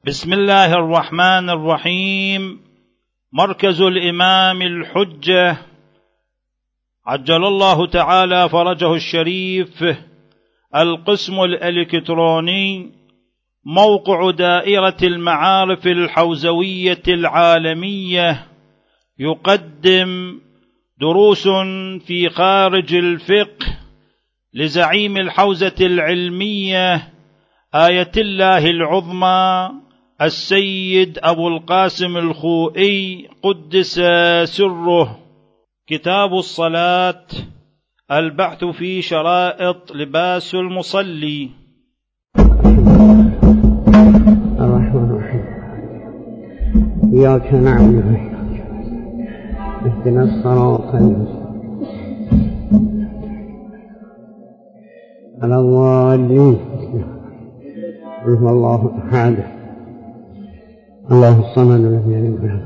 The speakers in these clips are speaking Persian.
بسم الله الرحمن الرحيم. مركز الإمام الحجة عجل الله تعالى فرجه الشريف، القسم الإلكتروني، موقع دائرة المعارف الحوزوية العالمية، يقدم دروس في خارج الفقه لزعيم الحوزة العلمية آية الله العظمى السيد أبو القاسم الخوئي قدس سره. كتاب الصلاة، البحث في شرائط لباس المصلي. الرحمن الرحيم. إياك نعبد وإياك اهدنا الصراط المستقيم على الضالين. قل هو الله أحد الله الصمد لم يلد ولم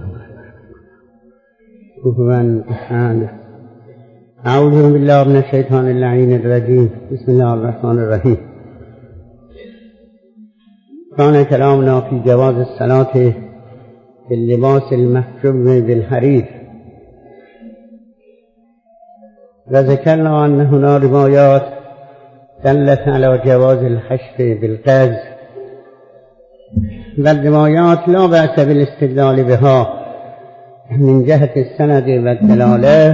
يولد كفوا أحد. أعوذ بالله من الشيطان اللعين الرجيم. بسم الله الرحمن الرحيم. كان كلامنا في جواز الصلاة باللباس المحجوب بالحرير، وذكرنا أن هنا روايات دلت على جواز الحشف بالقز، والروايات لا بأس بالاستدلال بها من جهة السند والدلالة،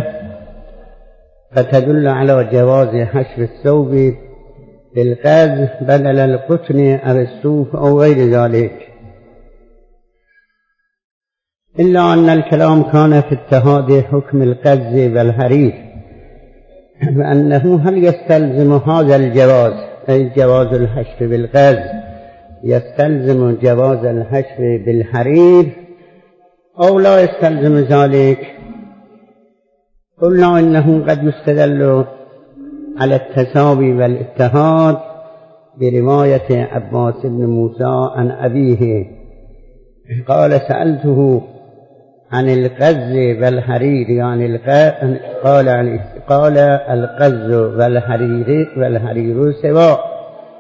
فتدل على جواز حشف الثوب بالقز بدل القطن أو الصوف أو غير ذلك، إلا أن الكلام كان في اتحاد حكم القز والحرير، وأنه هل يستلزم هذا الجواز أي جواز الحشف بالقز يستلزم جواز الحشف بالحرير أو لا يستلزم ذلك. قلنا إنه قد يستدل على التساوي والاتحاد برواية عباس بن موسى عن أبيه قال سألته عن القز والحرير، يعني قال القز والحرير سواء.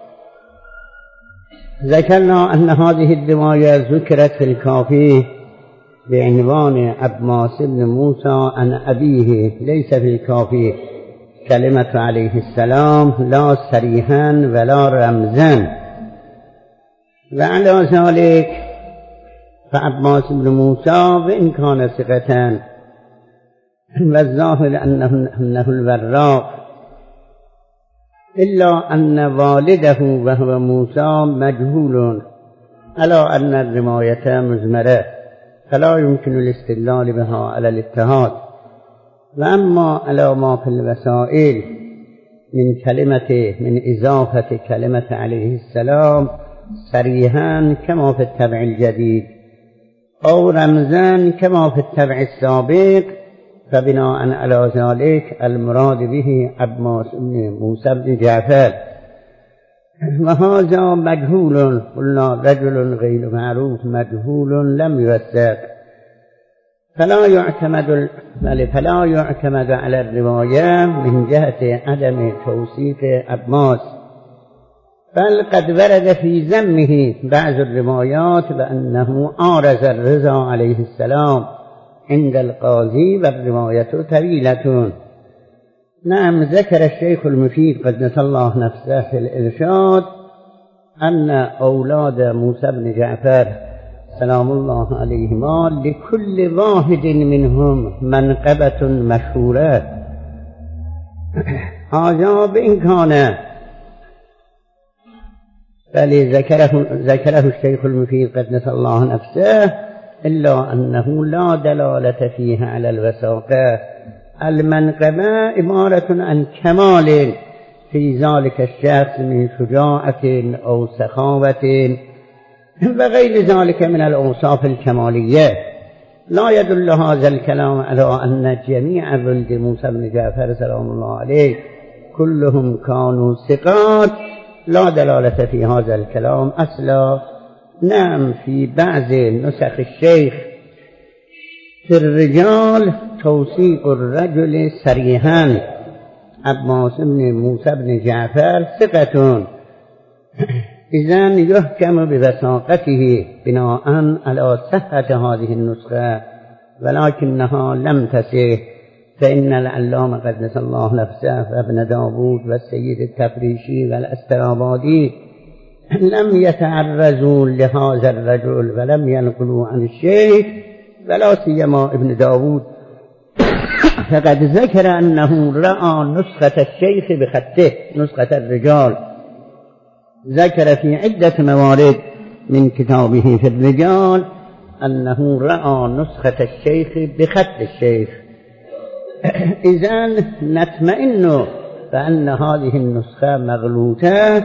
ذكرنا أن هذه الرواية ذكرت في الكافي بعنوان عباس بن موسى عن أبيه، ليس في الكافي كلمة عليه السلام لا صريحا ولا رمزا، وعلى ذلك فعباس بن موسى وإن كان ثقة والظاهر أنه الوراق، إلا أن والده وهو موسى مجهول، على أن الرواية مزمرة فلا يمكن الاستدلال بها على الاتحاد. وأما على ما في الوسائل من إضافة كلمة عليه السلام صريحا كما في التبع الجديد أو رمزا كما في التبع السابق، فبناء على ذلك المراد به عباس بن موسى بن جعفر، وهذا مجهول، قلنا رجل غير معروف مجهول لم يوثق، فلا يعتمد على الرواية من جهة عدم توثيق عباس، بل قد ورد في ذمه بعض الروايات بأنه عارض الرضا عليه السلام عند القاضي، والرواية طويلة. نعم، ذكر الشيخ المفيد قدس الله نفسه في الإرشاد أن أولاد موسى بن جعفر سلام الله عليهما لكل واحد منهم منقبة مشهورة، هذا بإمكانه، بل ذكره الشيخ المفيد قدس الله نفسه، إلا أنه لا دلالة فيها على الوثاقة. المنقبة عبارة عن كمال في ذلك الشخص من شجاعة أو سخاوة وغير ذلك من الأوصاف الكمالية. لا يدل هذا الكلام على أن جميع ولد موسى بن جعفر سلام الله عليه كلهم كانوا ثقات، لا دلالة في هذا الكلام أصلا. نعم، في بعض نسخ الشيخ في الرجال توثيق الرجل صريحا عباس بن موسى بن جعفر ثقة، إذن يحكم بوثاقته بناء على صحة هذه النسخة، ولكنها لم تصح، فإن العلامة قدس الله نفسه وابن داود والسيد التفريشي والاسترابادي لم يتعرضوا لهذا الرجل ولم ينقلوا عن الشيخ، ولا سيما ابن داود فقد ذكر أنه رأى نسخة الشيخ بخطه، نسخة الرجال، ذكر في عدة موارد من كتابه في الرجال أنه رأى نسخة الشيخ بخط الشيخ. إذن نطمئن فأن هذه النسخة مغلوطة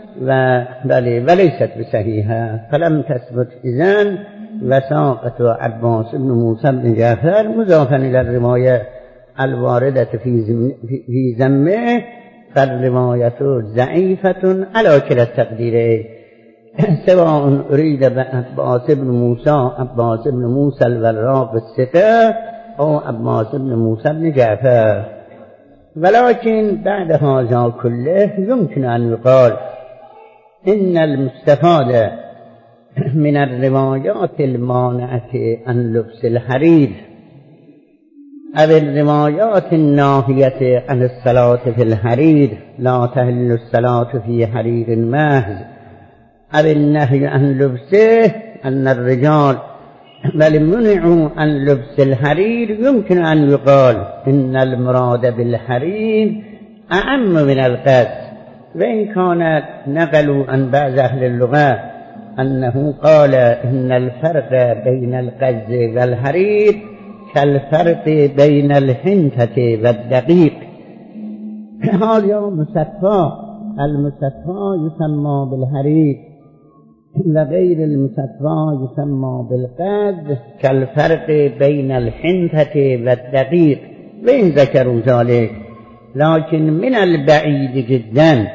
وليست بصحيحة، فلم تثبت إذن وثاقة عباس بن موسى بن جعفر مضافا إلى الرواية الواردة في ذمه، فالرواية ضعيفة على كلا التقديرين، سواء أريد عباس بن موسى الوراق الثقة أو عباس بن موسى بن جعفر. ولكن بعد هذا كله يمكن أن يقال إن المستفاد من الروايات المانعة عن لبس الحرير أو الروايات الناهية عن الصلاة في الحرير، لا تحل الصلاة في حرير محض، أو النهي عن لبسه، أن الرجال بل منعوا عن لبس الحرير، يمكن أن يقال إن المراد بالحرير أعم من القز، وإن كانت نقلوا عن بعض أهل اللغة أنه قال إن الفرق بين القز والحرير كالفرق بين الحنطة والدقيق. هذا مصفى، المصفى يسمى بالحرير وغير المصفى يسمى بالقز، كالفرق بين الحنطة والدقيق، وإن ذكروا ذلك، لكن من البعيد جدا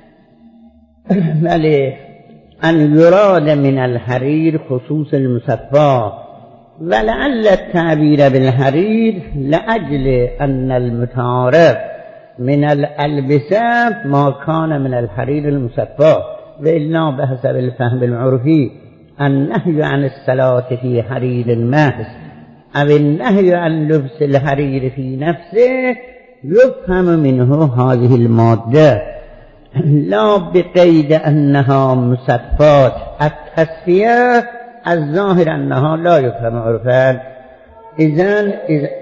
أن يراد من الحرير خصوص المصفى، ولعل التعبير بالحرير لأجل أن المتعارف من الألبسة ما كان من الحرير المصفى، وإلا بحسب الفهم العرفي النهي عن الصلاة في حرير محض أو النهي عن لبس الحرير في نفسه يفهم منه هذه المادة، لا بقيد أنها مصفات. التصفية الظاهر أنها لا يفهم عرفا. إذن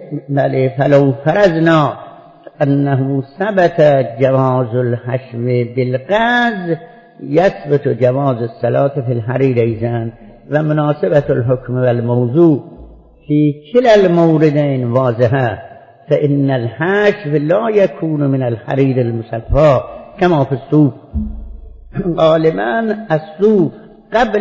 فلو فرضنا أنه ثبت جواز الحشو بالقز يثبت جواز الصلاة في الحرير أيضا، ومناسبة الحكم والموضوع في كلا الموردين واضحة، فإن الحشو لا يكون من الحرير المصفى كما في الصوف. غالبا الصوف قبل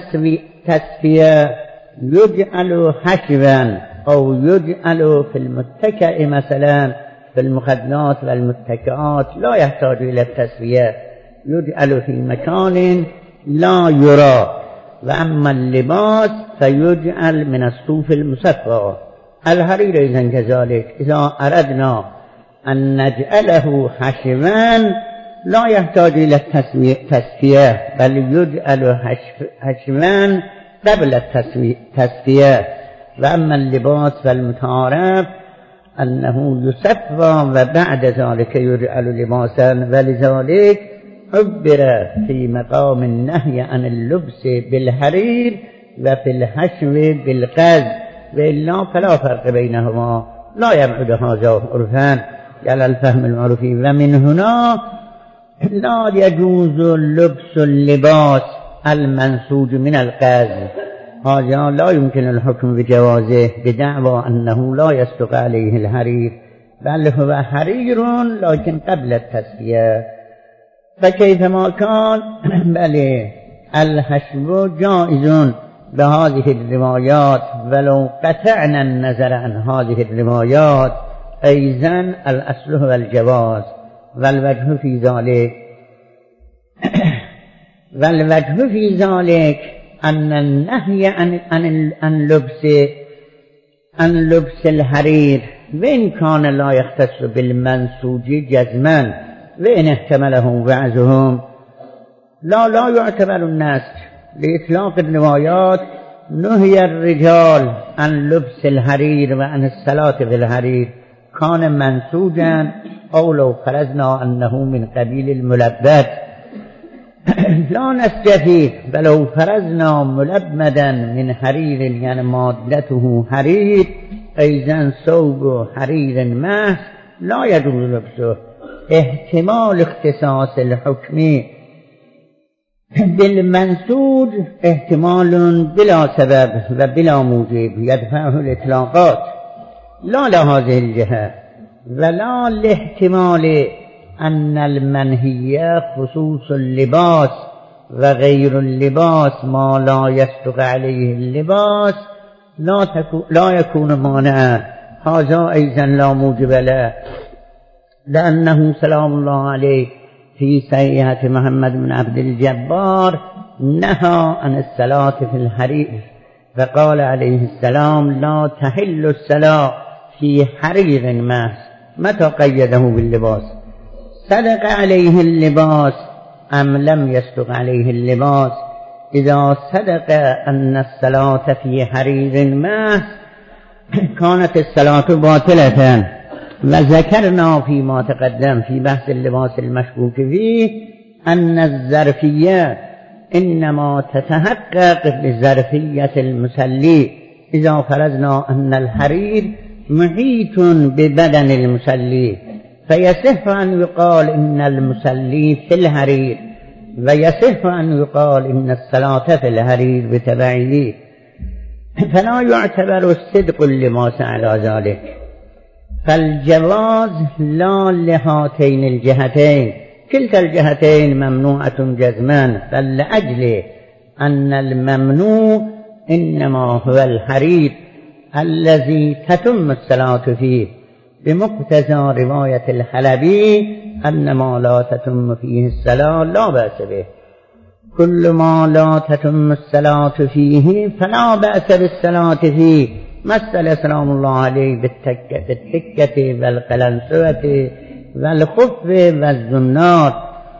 التصفية يجعل حشوا أو يجعل في المتكئ مثلا في المخدات والمتكئات لا يحتاج إلى التصفية، يجعل في مكان لا يرى. وأما اللباس فيجعل من الصوف المصفى. الحرير إذن كذلك، إذا أردنا أن نجعله حشوا لا يحتاج إلى التصفية، بل يجعل حشوا قبل التصفية. وأما اللباس فالمتعارف أنه يصفى وبعد ذلك يجعل لباسا، ولذلك عبر في مقام النهي عن اللبس بالحرير وفي الحشو بالقز، وإلا فلا فرق بينهما، لا يبعد هذا عرفان على الفهم العرفي. ومن هنا لا يجوز لبس اللباس المنسوج من القز، هذا لا يمكن الحكم بجوازه بدعوى أنه لا يصدق عليه الحرير، بل هو حرير لكن قبل التصفية. فكيفما كان بل الحشو جائز بهذه الروايات، ولو قطعنا النظر عن هذه الروايات أيضا الأصل هو الجواز. والوجه في ذلك أن النهي عن لبس الحرير وإن كان لا يختص بالمنسوج جزما، وإن احتمله بعضهم لا يعتبر النسك لإطلاق الروايات. نهي الرجال عن لبس الحرير وعن الصلاة في الحرير، كان منسوجا أو لو فرضنا أنه من قبيل الملبد لا نستفيد، ولو فرضنا ملبدا من حرير يعني مادته حرير أيضا ثوب حرير محض لا يجوز لبسه. احتمال اختصاص الحكم بالمنسوج احتمال بلا سبب و بلا موجب يدفعه الإطلاقات، لا لهذه الجهة ولا لاحتمال أن المنهي خصوص اللباس وغير اللباس ما لا يصدق عليه اللباس لا يكون مانعا. هذا أيضا لا موجب له، لأنه سلام الله عليه في صحيحة محمد بن عبد الجبار نهى عن الصلاة في الحرير، فقال عليه السلام لا تحل الصلاة في حرير محض. متى قيده باللباس؟ صدق عليه اللباس أم لم يصدق عليه اللباس؟ إذا صدق أن الصلاة في حرير محض كانت الصلاة باطلة. وذكرنا فيما تقدم في بحث اللباس المشكوك فيه أن الظرفية إنما تتحقق بظرفية المصلي. إذا فرضنا أن الحرير محيط ببدن المصلي فيصح أن يقال إن المصلي في الحرير، ويصح أن يقال إن الصلاة في الحرير بتبعه، فلا يعتبر الصدق اللباس على ذلك. فالجواز لا لهاتين الجهتين، كلتا الجهتين ممنوعة جزما، بل لأجل أن الممنوع إنما هو الحرير الذي تتم الصلاة فيه، بمقتضى رواية الحلبي أن ما لا تتم فيه الصلاة لا بأس به. كل ما لا تتم الصلاة فيه فلا بأس بالصلاة فيه. مثل سلام الله عليه بالتكة والقلنسوة والخف والزنار.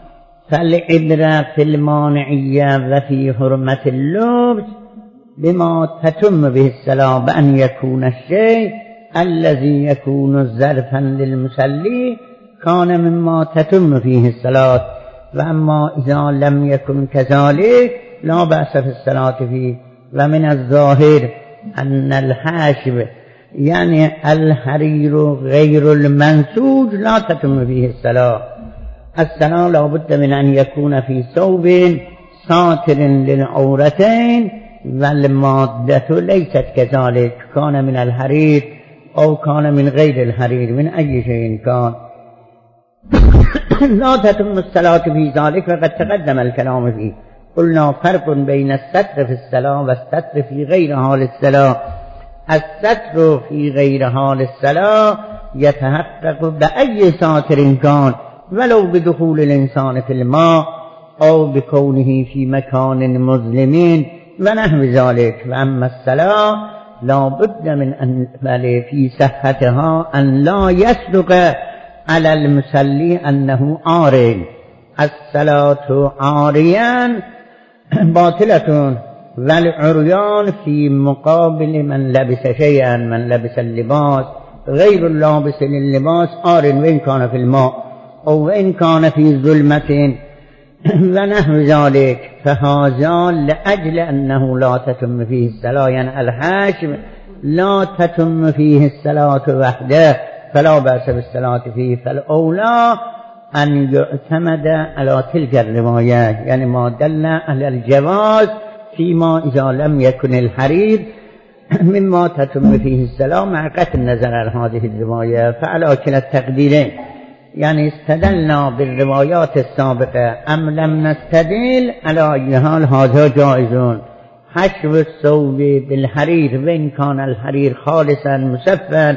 فالعبرة في المانعية وفي حرمة اللبس بما تتم به الصلاة، بأن يكون الشيء الذي يكون ظرفا للمصلي كان مما تتم فيه الصلاة، وأما إذا لم يكن كذلك لا بأس في الصلاة فيه. ومن الظاهر أن الحاشب يعني الحرير غير المنسوج لا تتم فيه الصلاة. الصلاة لا بد من أن يكون في ثوب ساتر للعورتين، والمادة ليست كذلك، كان من الحرير أو كان من غير الحرير، من أي شيء كان لا تتم الصلاة في ذلك. وقد تقدم الكلام فيه. قلنا فرق بين الستر في الصلاة والستر في غير حال الصلاة. الستر في غير حال الصلاة يتحقق بأي ساتر كان، ولو بدخول الإنسان في الماء أو بكونه في مكان مظلم ونحو ذلك. وأما الصلاة لا بد من أن في صحتها أن لا يصدق على المصلي أنه عار. الصلاة عاريا باطلة، والعريان في مقابل من لبس شيئا، من لبس اللباس. غير اللابس للباس عار وإن كان في الماء أو وإن كان في ظلمة ونحو ذلك. فهذا لأجل أنه لا تتم فيه الصلاة، يعني الحاشم لا تتم فيه الصلاة وحده فلا بأس بالصلاة فيه. فالأولى أن يعتمد على تلك الروايات، يعني ما دل على الجواز فيما إذا لم يكن الحرير مما تتم فيه الصلاة، مع قطع النظر عن هذه الرواية. فعلى كلا التقديرين، يعني استدلنا بالروايات السابقة أم لم نستدل، على أي حال هذا جائز. حشو الثوب بالحرير وإن كان الحرير خالصا مصفا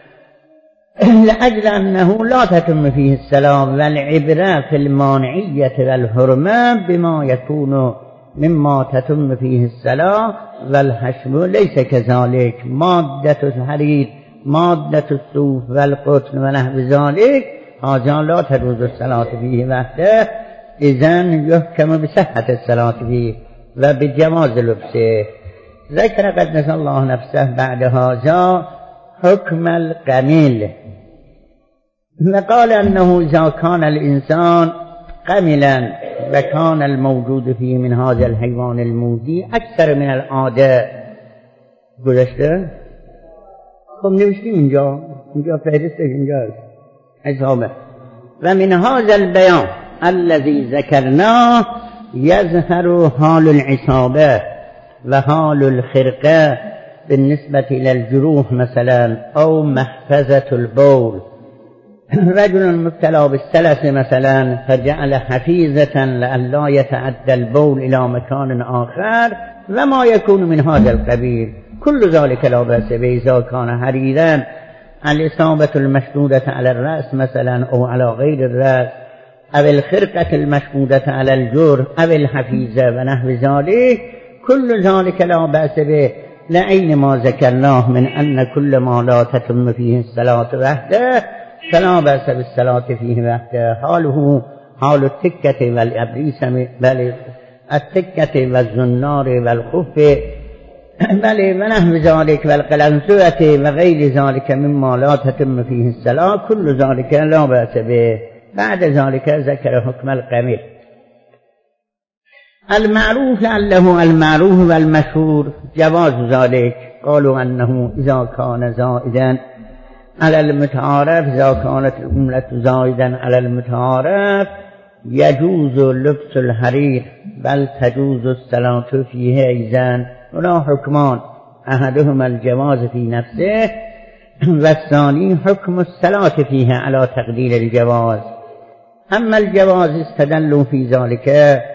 لأجل أنه لا تتم فيه الصلاة. والعبرة في المانعية والحرمة بما يكون مما تتم فيه الصلاة، والحشو ليس كذلك. مادة الحرير، مادة الصوف والقطن ونحو ذلك، هذا لا تجوز الصلاة فيه وحده إذن يحكم بصحة الصلاة فيه وبجواز لبسه. ذكر قدس الله نفسه بعد هذا حكم القميل، وقال أنه إذا كان الإنسان قملا وكان الموجود فيه من هذا الحيوان المؤذي أكثر من العادة. گذشته؟ خب نوشتیم اینجا فهرستش اینجاست حسابه. و من هذا البيان الذي ذكرناه يظهر حال العصابة وحال الخرقة بالنسبة إلى الجروح مثلا أو محفظة البول. رجل مبتلى بالسلس مثلا فجعل حفيظة لئلا يتعدى البول إلى مكان آخر وما يكون من هذا القبيل، كل ذلك لا بأس به إذا كان حريرا. الإصابة المشدودة على الرأس مثلا أو على غير الرأس، أو الخرقة المشدودة على الجرح أو الحفيظة ونحو ذلك، كل ذلك لا بأس به، لعين ما ذكرناه من أن كل ما لا تتم فيه الصلاة وحده فلا بأس بالصلاة فيه وحده. حاله حال التكة والأبريس بل التكة والزنار والخف بل ونحو ذلك والقلنسوة وغير ذلك مما لا تتم فيه الصلاة، كل ذلك لا بأس به. بعد ذلك ذكر حكم القميل. المعروف لعله المعروف والمشهور جواز ذلك. قالوا أنه إذا كان زائدا على المتعارف، إذا كانت الجملة زائدا على المتعارف يجوز لبس الحرير بل تجوز الصلاة فيه أيضا. هنا حكمان، أحدهما الجواز في نفسه والثاني حكم الصلاة فيه على تقدير الجواز. أما الجواز استدلوا في ذلك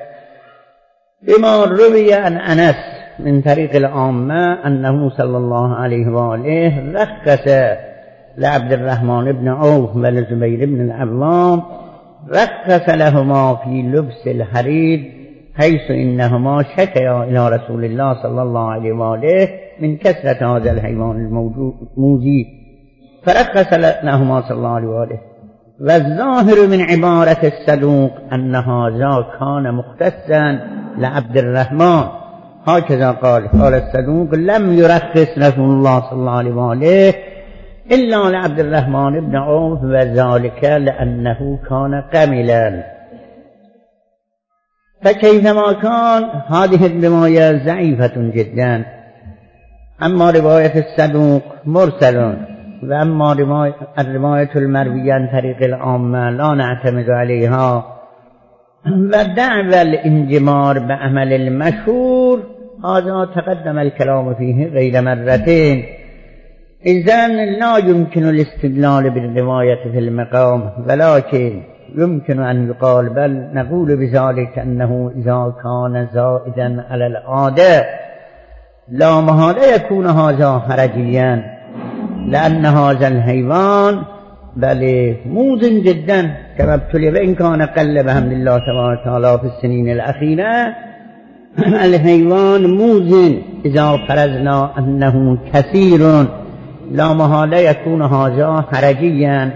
بما روي عن أنس من طريق العامة أنه صلى الله عليه وآله رخص لعبد الرحمن بن عوف ولزبير بن العوام، رخص لهما في لبس الحرير حيث إنهما شكيا إلى رسول الله صلى الله عليه وآله من كثرة هذا الحيوان الموذي، فرخص لهما صلى الله عليه وآله. والظاهر من عبارة الصدوق أن هذا كان مختصا لعبد الرحمن، هكذا قال الصدوق لم يرخص رسول الله صلى الله عليه وآله إلا لعبد الرحمن بن عوف، وذلك لأنه كان قملا. فكيفما كان هذه الرواية ضعيفة جدا. أما رواية الصدوق مرسل، وأما الرواية المروية عن طريق العامة لا نعتمد عليها. ودعوى الانجمار بعمل المشهور هذا تقدم الكلام فيه غير مرتين، إذن لا يمكن الاستدلال بالرواية في المقام، ولكن يمكن أن يقال بل نقول بذلك أنه إذا كان زائدا على العادة لا محالة يكون هذا حرجيا، لأن هذا الحيوان بل موزن جدا كما ابتلي، وإن كان قل بحمد الله تبارك وتعالى في السنين الأخيرة. الحيوان موزن إذا فرضنا أنه كثير لا محالة يكون هذا حرجيا،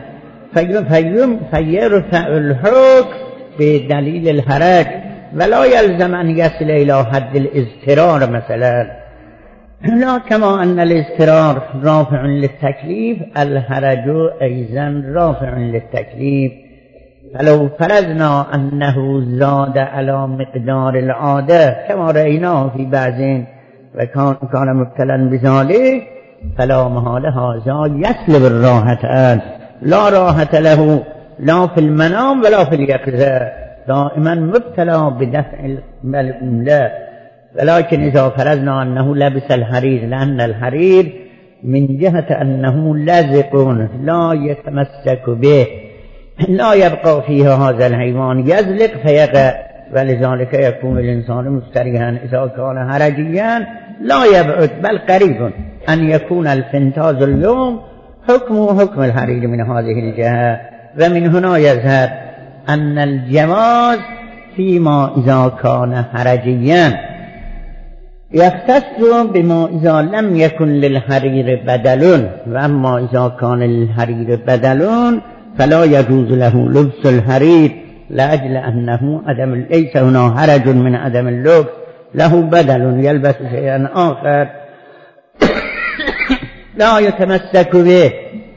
فيرفع الحكم بدليل الحرج ولا يلزم أن يصل إلى حد الاضطرار مثلا. لا كما أن الاضطرار رافع للتكليف الحرج أيضا رافع للتكليف. فلو فرضنا أنه زاد على مقدار العادة كما رأيناه في بعض وكان مبتلا بذلك فلا محالة هذا يسلب الراحة، لا راحة له لا في المنام ولا في اليقظة، دائما مبتلى بدفع الأملاء. ولكن إذا فرضنا أنه لبس الحرير، لأن الحرير من جهة أنه لازق لا يتمسك به، لا يبقى فيها هذا الحيوان، يزلق فيقع، ولذلك يكون الإنسان مستريحا. إذا كان حرجيا لا يبعد بل قريب أن يكون الفنتاز اليوم حكمه حكم الحرير من هذه الجهة. ومن هنا يظهر أن الجواز فيما إذا كان حرجيا يختص بما إذا لم يكن للحرير بدل، وأما إذا كان للحرير بدل فلا يجوز له لبس الحرير لأجل أنه ليس هنا حرج من عدم اللبس، له بدل يلبس شيئا آخر لا يتمسك به.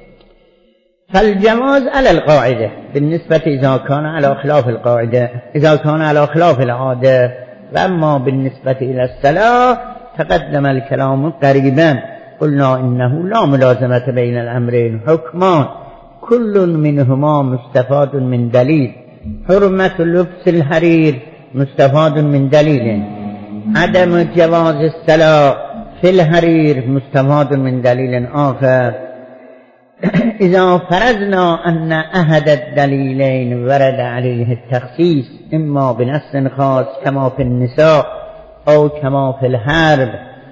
فالجواز على القاعدة بالنسبة إذا كان على خلاف القاعدة، إذا كان على خلاف العادة. وأما بالنسبة إلى الصلاة تقدم الكلام قريبا، قلنا إنه لا ملازمة بين الأمرين، حكمان كل منهما مستفاد من دليل. حرمة لبس الحرير مستفاد من دليل، عدم جواز الصلاة في الحرير مستفاد من دليل آخر. إذا فرضنا أن أحد الدليلين ورد عليه التخصيص إما بنص خاص كما في النساء أو كما في الحرب،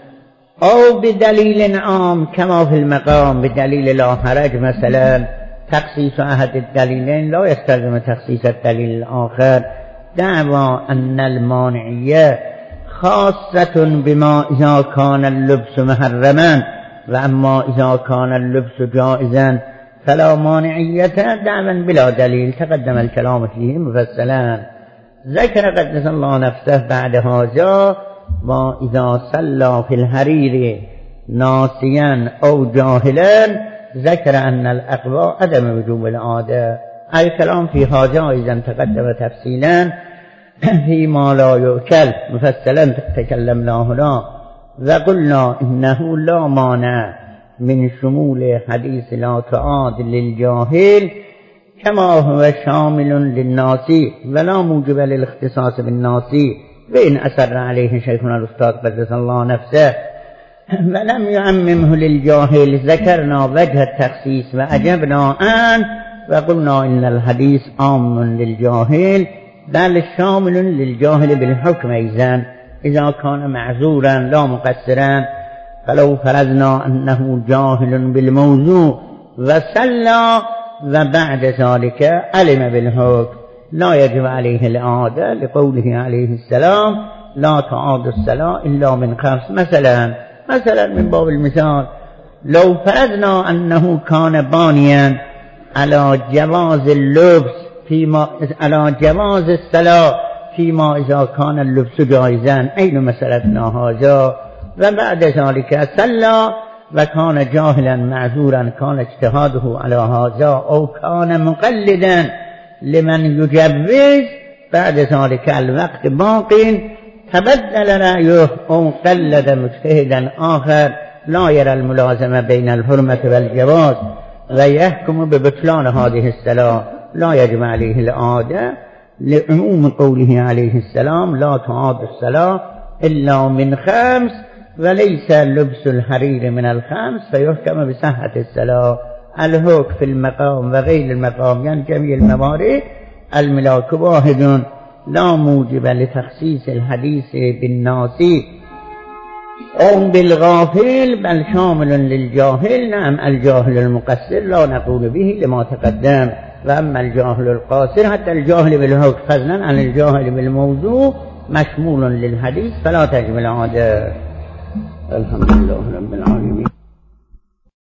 أو بدليل عام كما في المقام بدليل لا حرج مثلا، تخصيص أحد الدليلين لا يستلزم تخصيص الدليل الآخر. دعوى أن المانعية خاصة بما إذا كان اللبس محرما، وأما إذا كان اللبس جائزا فلا مانعية دعوا بلا دليل، تقدم الكلام فيه مفصلا. ذكر قدس الله نفسه بعد هذا: وإذا صلى في الحرير ناسيا أو جاهلا ذكر أن الأقوى عدم وجوب العادة. الكلام في هذا إذا تقدم تفصيلا فيما لا يؤكل مفصلا تكلمنا هنا، وقلنا إنه لا مانع من شمول حديث لا تعاد للجاهل كما هو شامل للناسي، ولا موجب للاختصاص بالناسي، وإن أسر عليه شيخنا الأستاذ قدس الله نفسه ولم يعممه للجاهل. ذكرنا وجه التخصيص وأجبنا عنه وقلنا إن الحديث عام للجاهل بل شامل للجاهل بالحكم أيضا إذا كان معذورا لا مقصرا. فلو فرضنا أنه جاهل بالموضوع وصلى وبعد ذلك علم بالحكم لا يجب عليه الإعادة، لقوله عليه السلام: لا تعاد الصلاة إلا من 5. مثلا من باب المثال، لو فرضنا أنه كان بانيا على جواز اللبس على جواز الصلاة فيما إذا كان اللبس جائزا، أين مسألتنا هذا؟ وبعد ذلك صلى وكان جاهلا معذورا، كان اجتهاده على هذا، أو كان مقلدا لمن يجوز، بعد ذلك الوقت باق تبدل رأيه أو قلد مجتهدا آخر لا يرى الملازمة بين الحرمة والجواز ويحكم ببطلان هذه الصلاة، لا يجب عليه الإعادة، لعموم قوله عليه السلام: لا تعاد الصلاة إلا من 5، وليس لبس الحرير من 5 فيحكم بصحة الصلاة. الحكم في المقام وغير المقام يعني جميع الموارد الملاك واحد، لا موجب لتخصيص الحديث بالناسي أو بالغافل بل شامل للجاهل. نعم الجاهل المقصر لا نقول به لما تقدم، وأما الجاهل القاصر حتى الجاهل بالحكم فضلا عن الجاهل بالموضوع مشمول للحديث فلا تجب العادة. الحمد لله رب العالمين.